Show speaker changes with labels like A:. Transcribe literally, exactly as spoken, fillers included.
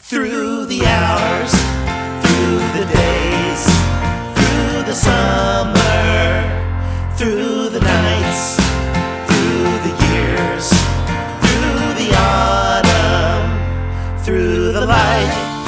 A: Through the hours, through the days, through the summer, through the nights, through the years, through the autumn, through the light.